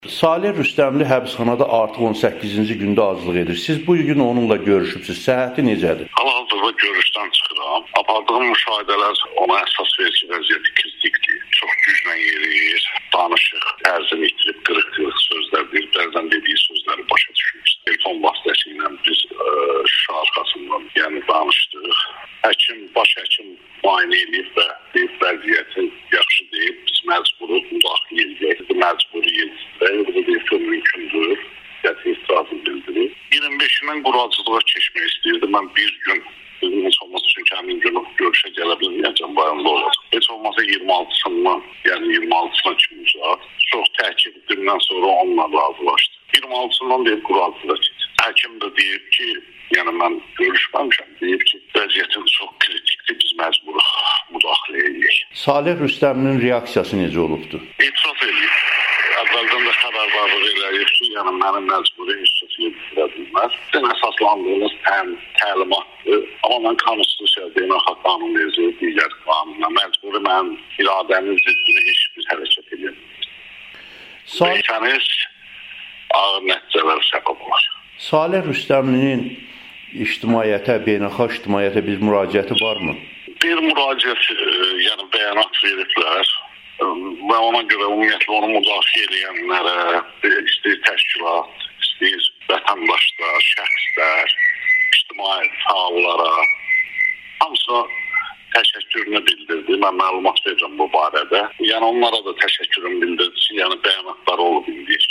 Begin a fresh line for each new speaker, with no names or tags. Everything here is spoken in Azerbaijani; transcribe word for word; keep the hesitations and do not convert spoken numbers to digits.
Salih Rüstəmli həbsxanada artıq on səkkizinci gündə azlıq edir. Siz bu gün onunla görüşübsünüz. Səhhəti necədir?
Hal-hazırda görüşdən çıxıram. Apardığım müşahidələr ona əsas verir ki, vəziyyəti kritikdir. Çox güclə yeriyir, danışıq, ərzini itirib, qırıq-qırıq sözlər deyir. Bəzən dediyi sözləri başa düşmür. Telefon vasitəsilə biz şüşə arxasından yəni danışdıq. Həkim, baş həkim müayinə edib və deyib vəziyyətin yaxşı deyib, biz məcburuq müdaxilə edək. Məcburiyyət və bu deyib mümkündür. Qəti etirazını bildirib. iyirmi beşindən quracılığa keçmək istəyirdim. Mən bir gün dedim, heç olmasa çünki həmin gün görüşə gələ bilməyəcəm, bayanda olacaq. Heç olmasa iyirmi altısından, yəni iyirmi altısına kimi uzaq. Çox təkid etdikdən sonra onunla razılaşdı. iyirmi altısından deyib quracılığa keçdi. Həkim də deyib ki, yəni mən görüşməmişəm, deyib ki, vəziyyətin çox kritikdir, biz məcburuq müdaxilə edək.
Salih Rüstəmlinin reaksiyası necə olubdu?
İtiraf edib. Əvvəldən də xəbərdarlıq eləyib ki, yəni mənim məcburi heç kəs yedirə bilməz. Sizin əsaslandığınız təm, təlimatdır. Amma mən konstitusiya, beynəlxalq qanun verici, digər qanunla məcburi mənim iradəmin ziddini heç bir hərəkət edə bilməz. Veysəniz ağır nəticələr səbəb olar.
Salih Rüstəmlinin ictimaiyyətə, beynəlxalq ictimaiyyətə bir müraciəti varmı?
Bir müraciət, yəni bəyanat veriblər. Və ona görə ümumiyyətlə onu müdafiə edənlərə, istəyir təşkilat, istəyir vətəndaşlar, şəxslər, ictimai fəallara hamısına təşəkkürünü bildirdi. Mən məlumat verirəm bu barədə. Yəni onlara da təşəkkürümü bildirdi. Yəni bəyanatlar olub indi.